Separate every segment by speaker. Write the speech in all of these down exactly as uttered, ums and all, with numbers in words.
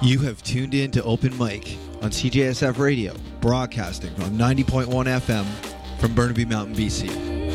Speaker 1: You have tuned in to Open Mic on C J S F Radio, broadcasting on ninety point one F M from Burnaby Mountain, B C.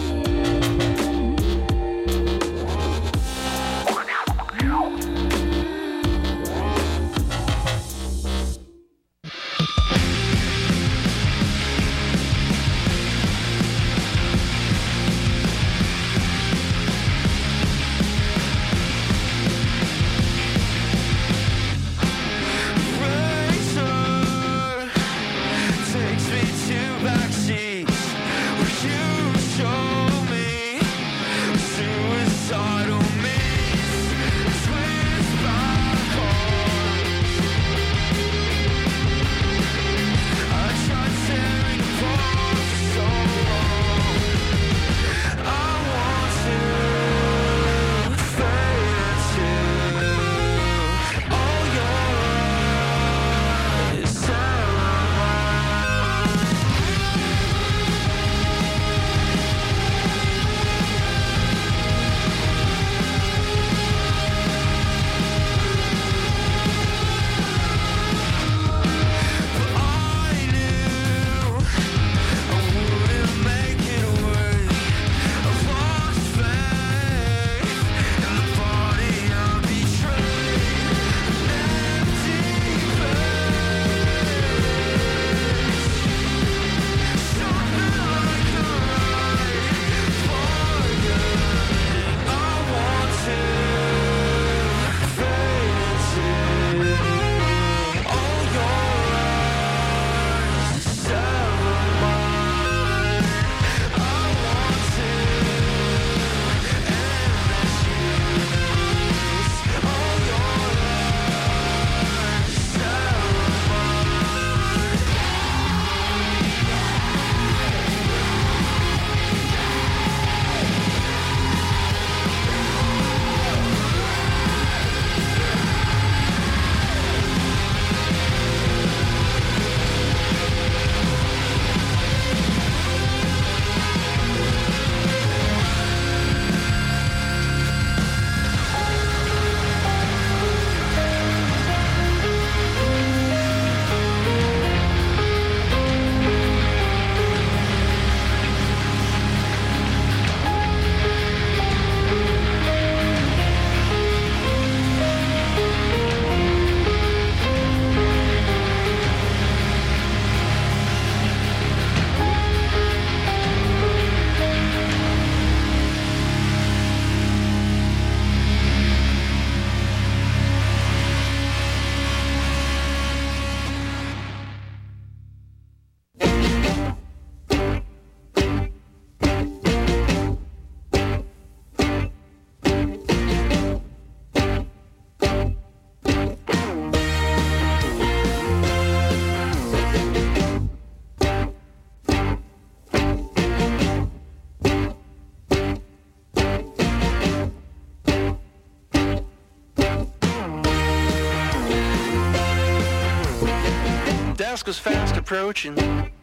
Speaker 2: Dusk was fast approaching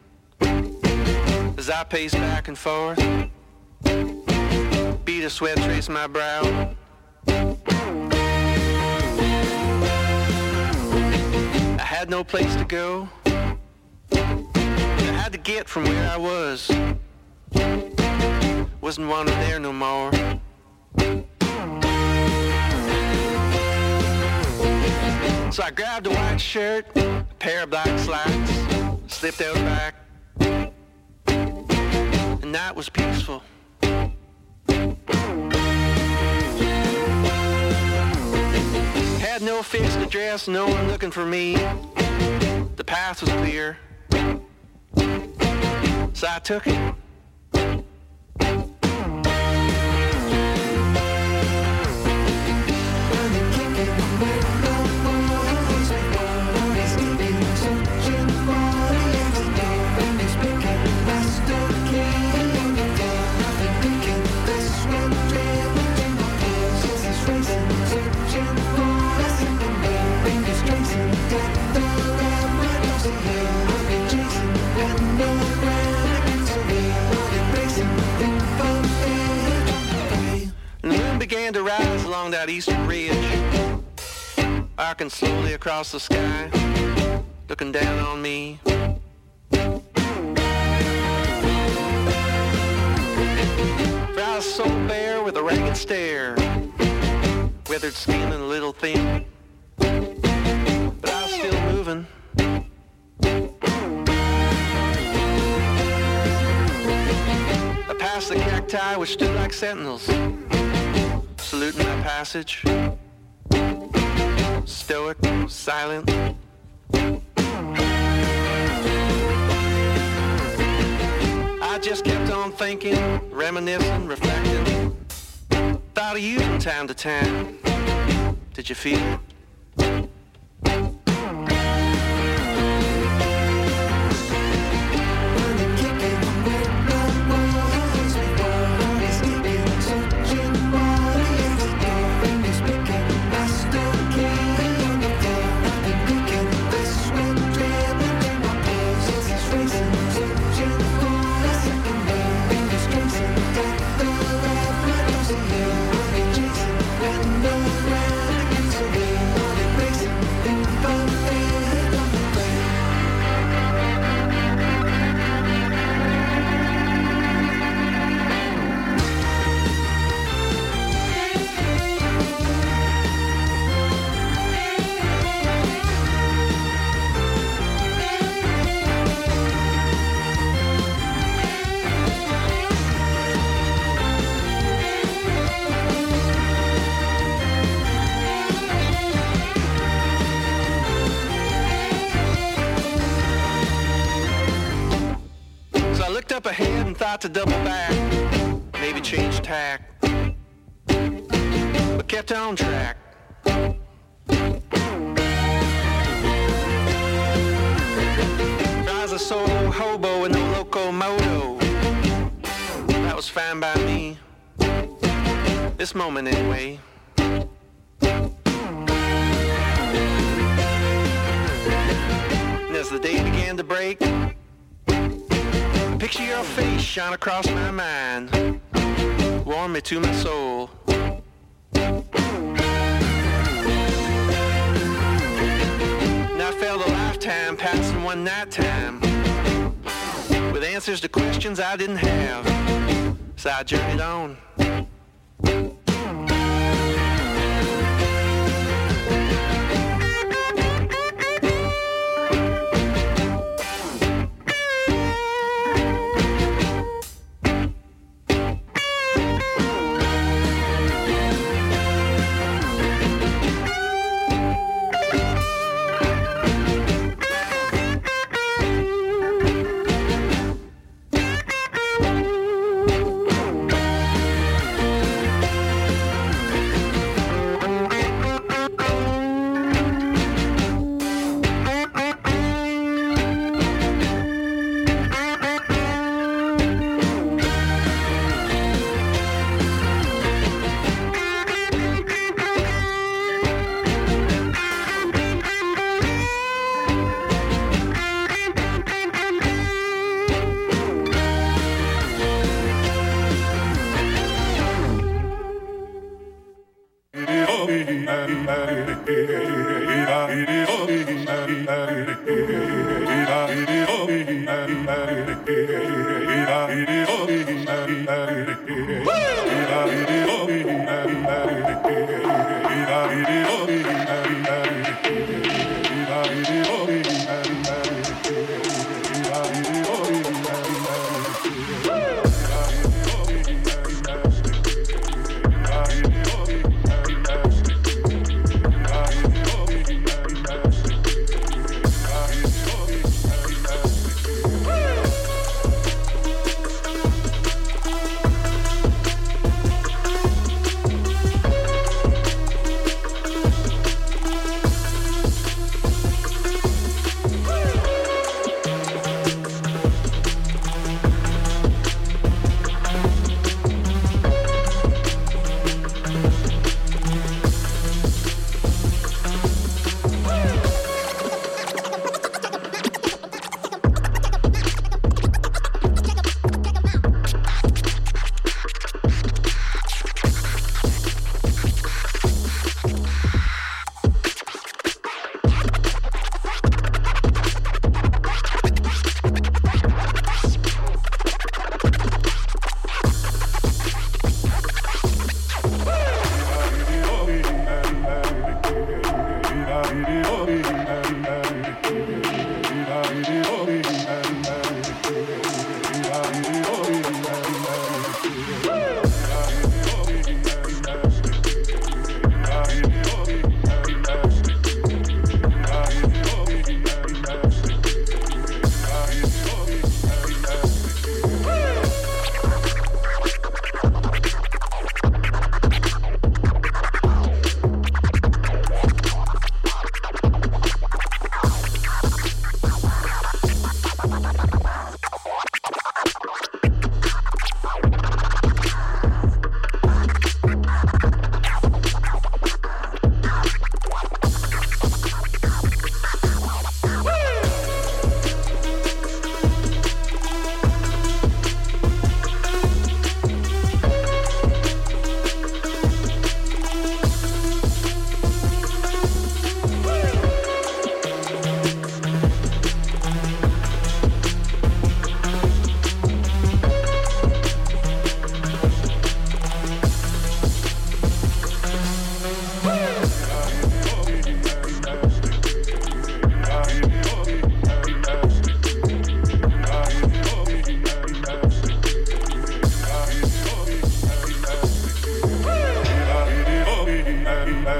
Speaker 2: as I paced back and forth, beat a sweat trace my brow. I had no place to go. I had to get from where I was. Wasn't wanted there no more. So I grabbed a white shirt, a pair of black slacks, slipped out back, and that was peaceful. Had no fixed address, no one looking for me. The path was clear, so I took it. began to rise along that eastern ridge. arcing slowly across the sky, looking down on me. For I was so bare with a ragged stare, weathered skin and a little thin, but I was still moving. I passed the cacti which stood like sentinels, saluting my passage, stoic, silent. I just kept on thinking, reminiscing, reflecting. Thought of you from time to time. Did you feel it? Up ahead and thought to double back, maybe change tack, but kept on track. I was a solo hobo with no locomoto. That was fine by me, this moment anyway. And as the day began to break, picture your face shine across my mind, warm me to my soul. Now I felt a lifetime passing one night time, with answers to questions I didn't have, so I journeyed on.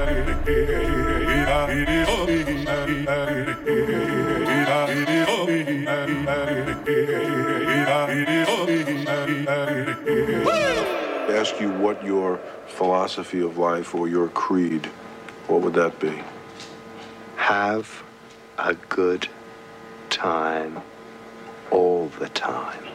Speaker 3: Ask you what your philosophy of life or your creed, what would that be?
Speaker 4: Have a good time all the time.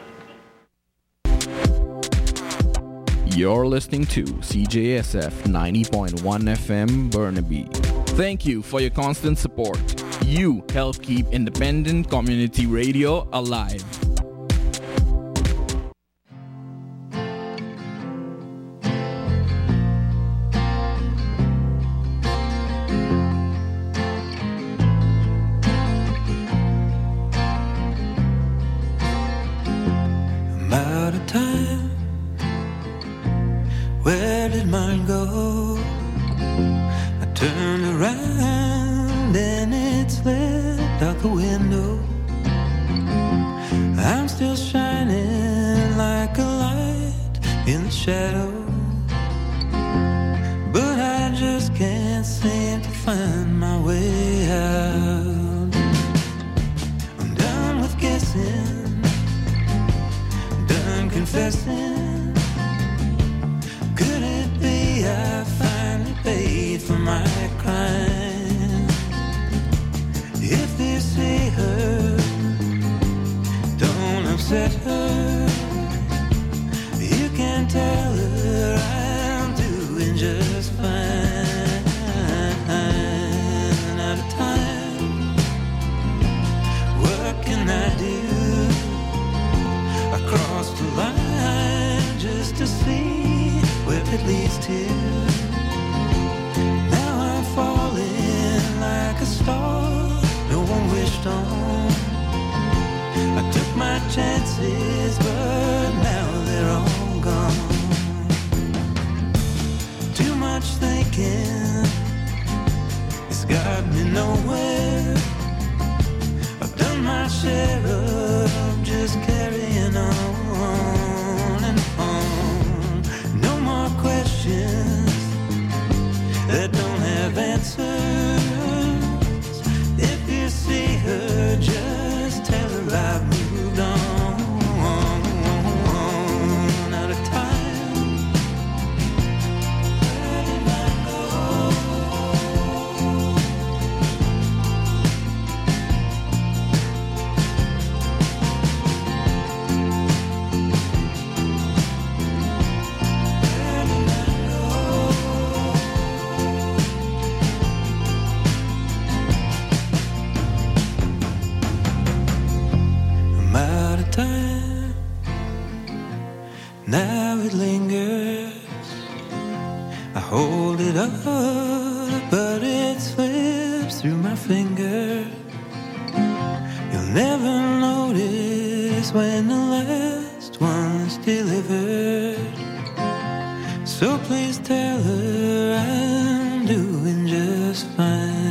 Speaker 5: You're listening to C J S F ninety point one F M Burnaby. Thank you for your constant support. You help keep independent community radio alive.
Speaker 6: I'm out of time. Where did mine go? I turned around and it slid out the window. I'm still shining like a light in the shadow, but I just can't seem to find my way out. I'm done with guessing, done confessing. Could it be I finally paid for my crime? If you see her, don't upset her. You can tell her I'm doing just fine. Out of time, what can I do? I crossed the line just to see where it leads to. Now I'm falling like a star no one wished on. I took my chances, but now they're all gone. Too much thinking, it's got me nowhere. I've done my share of just carrying on and on. No more questions that don't have answers. If you see her, just tell her I've moved on. Out of time, where did I go? Where did I go? I'm out of time. Now it lingers. I hold it up, but it slips through my finger. You'll never notice when the last one's delivered. So please tell her I'm doing just fine.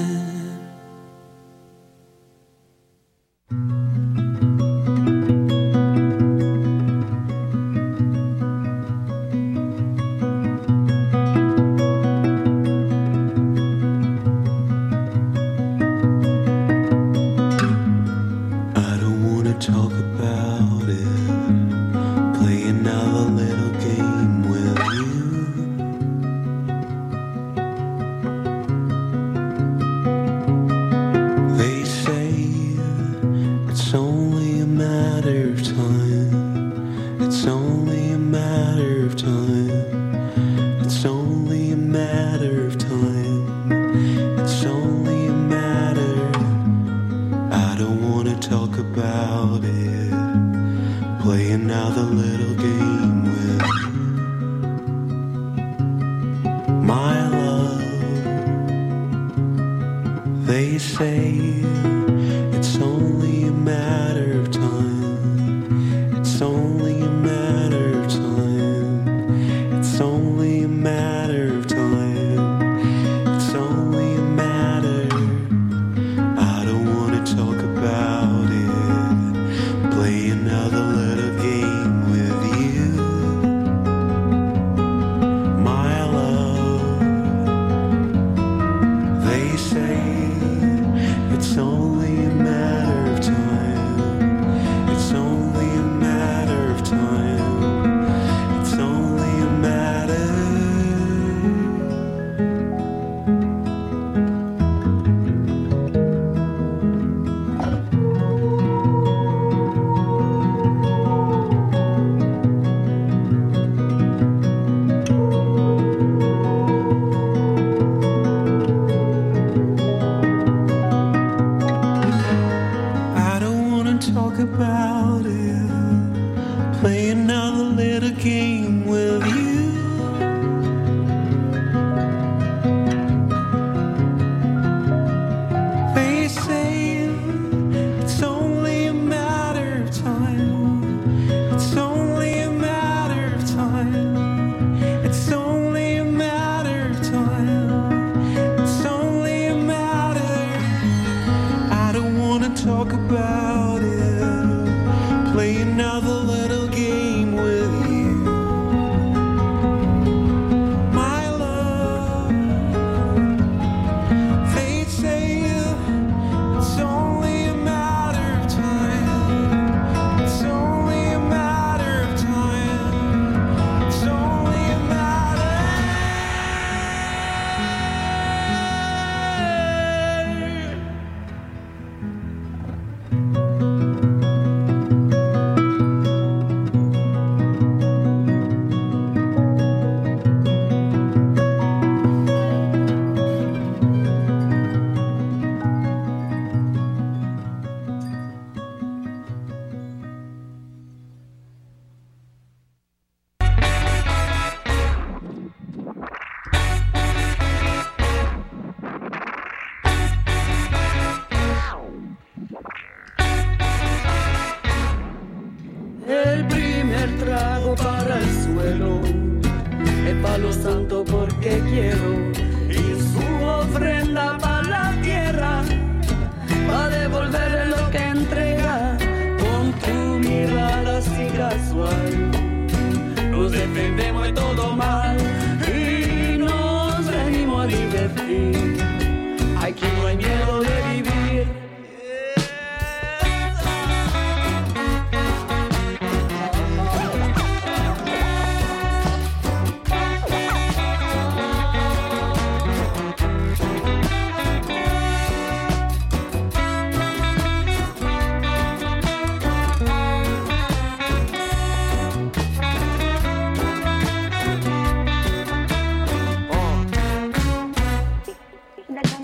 Speaker 6: I don't wanna talk about it, play another little game with you. They say it's only a matter of time. It's only a matter of time. It's only a matter of time. It's only a matter. I don't wanna talk about it, play another little game with you. My love, they say it's only a matter of time. It's only a matter of time. It's only a matter of time. It's only a matter. I don't wanna talk about it, play another little game with you. My love,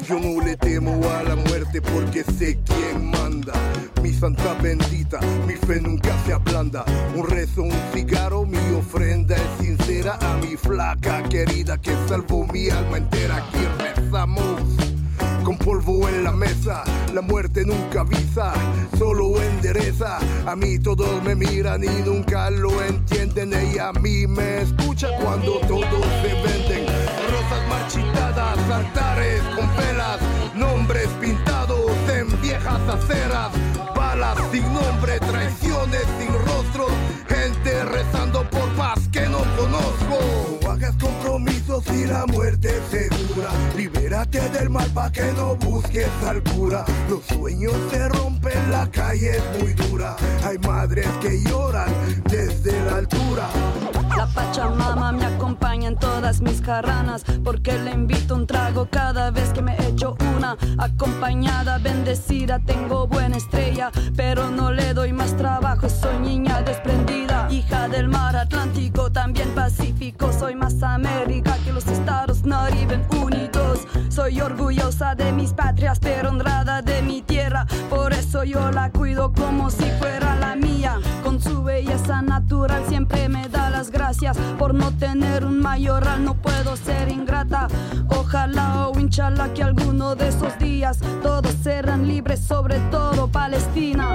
Speaker 7: Yo no le temo a la muerte porque sé quién manda. Mi santa bendita, mi fe nunca se ablanda. Un rezo, un cigarro, mi ofrenda es sincera a mi flaca querida que salvó mi alma entera. Aquí rezamos con polvo en la mesa, la muerte nunca avisa, solo endereza. A mí todos me miran y nunca lo entienden. Ella a mí me escucha cuando todos se venden. Rosas marchitadas, altares con velas, nombres pintados en viejas aceras, balas sin nombre, traiciones sin rostro, gente rezando por paz que no conozco. No hagas compromisos y la muerte es segura. Libérate del mal pa' que no busques al cura. Los sueños se rompen, la calle es muy dura. Hay madres que lloran desde la altura.
Speaker 8: La Pachamama me acompaña en todas mis jarranas, porque le invito un trago cada vez que me echo una. Acompañada, bendecida, tengo buena estrella, pero no le doy más trabajo, soy niña desprendida. Hija del mar Atlántico, también Pacífico, soy más América que los estados Nariben unidos. Soy orgullosa de mis patrias, pero honrada de mi tierra, por eso yo la cuido como si fuera la mía. Con su belleza natural siempre me da las gracias. Por no tener un mayoral no puedo ser ingrata. Ojalá o inchalá que alguno de esos días todos serán libres, sobre todo Palestina.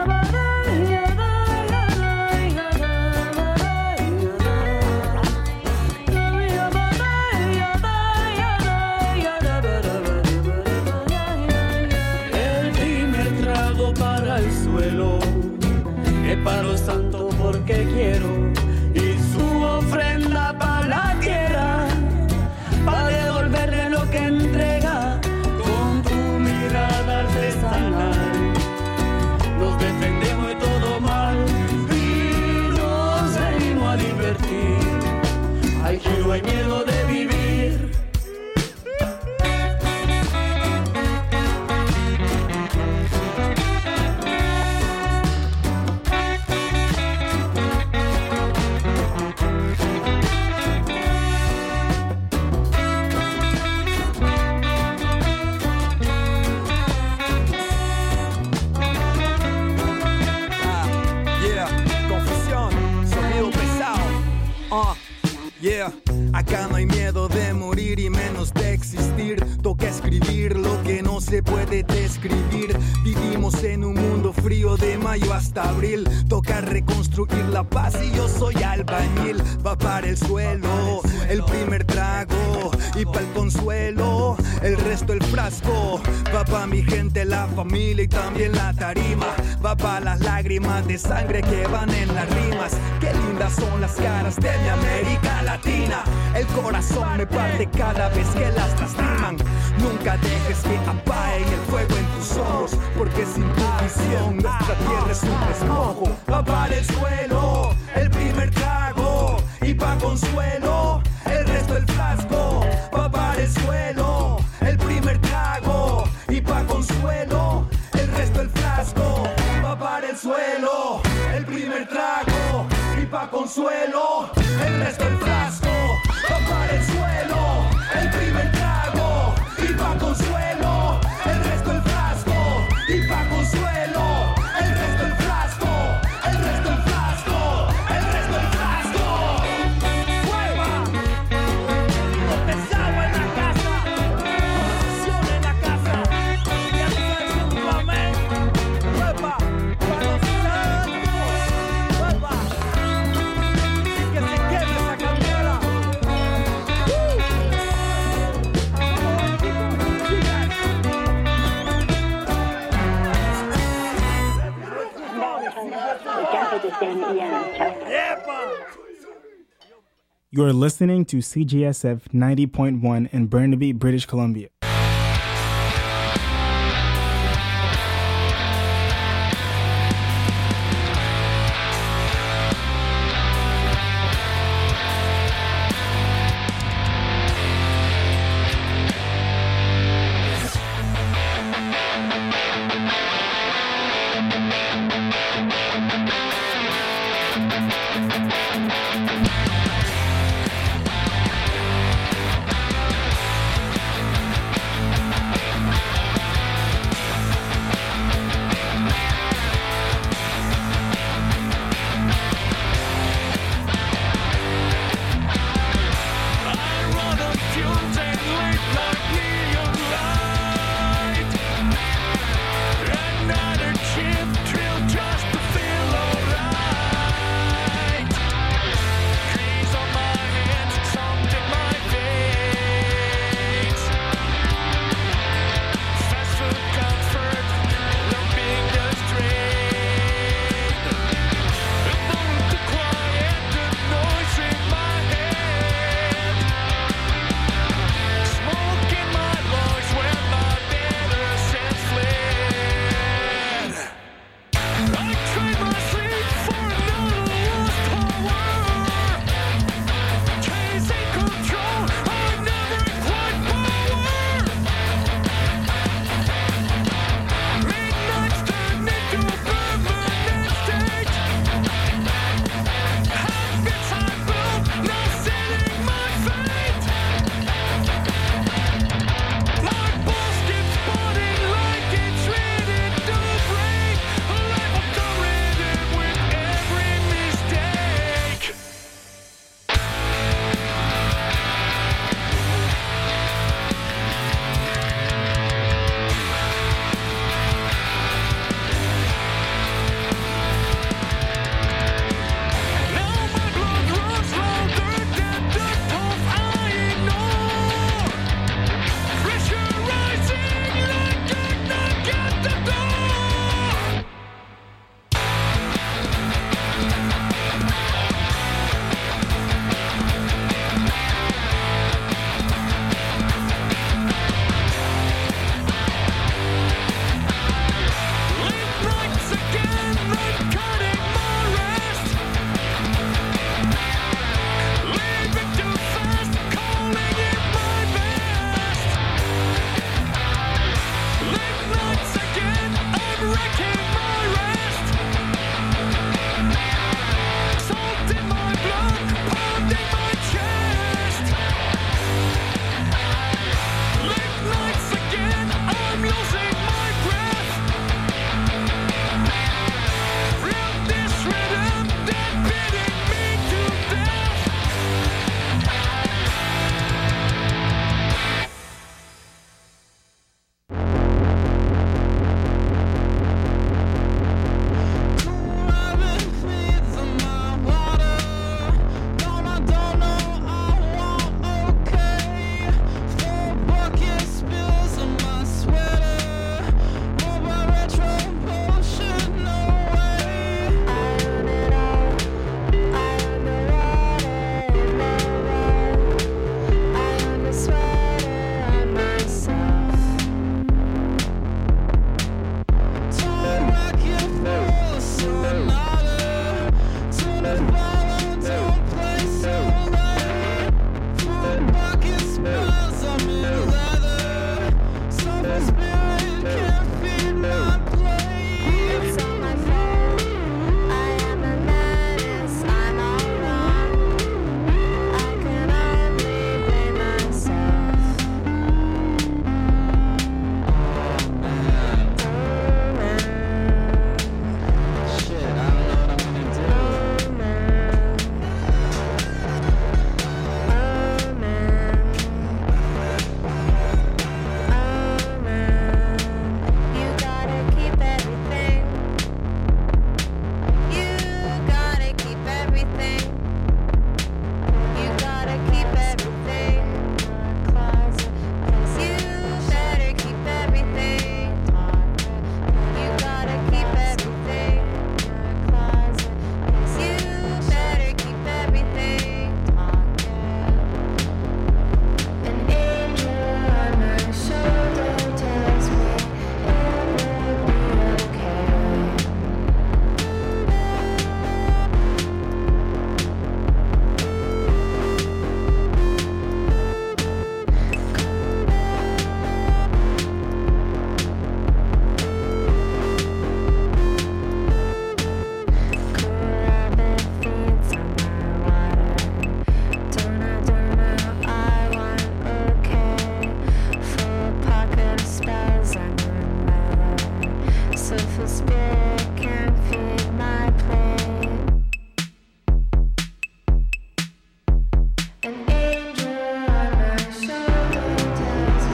Speaker 6: El primer trago para el suelo es para los santos porque quiero, y su ofrenda para la tierra, para devolverle lo que entrega con tu mirada artesanal. Nos defendemos de todo mal y nos venimos a divertir. Aquí no hay miedo de vivir.
Speaker 7: Yeah, acá no hay miedo de morir y menos de existir. Toca escribir lo que no se puede describir. Vivimos en un mundo frío de mayo hasta abril. Toca reconstruir la paz y yo soy albañil. Va para el suelo el primer trago y para el consuelo el resto el frasco. Va pa' mi gente, la familia y también la tarima. Va pa' las lágrimas de sangre que van en las rimas. Qué lindas son las caras de mi América Latina. El corazón me parte cada vez que las lastiman. Nunca dejes que apaguen el fuego en tus ojos, porque sin tu visión nuestra tierra es un despojo. Va para el suelo el primer trago y pa' consuelo el resto del frasco. Va para el suelo el primer trago y pa' consuelo el resto del frasco. Va para el suelo el primer trago y pa' consuelo el resto del frasco. Va para el suelo el primer trago y pa' consuelo el resto del frasco. Y pa' consuelo el resto del frasco. El resto del frasco. El resto del frasco. ¡Hueva! Lo pesado en la casa. Posición en la casa. Ya no sabes un amén. ¡Hueva! ¡Para los santos! ¡Hueva! Y que se queme esa candela.
Speaker 9: You are listening to C J S F ninety point one in Burnaby, British Columbia.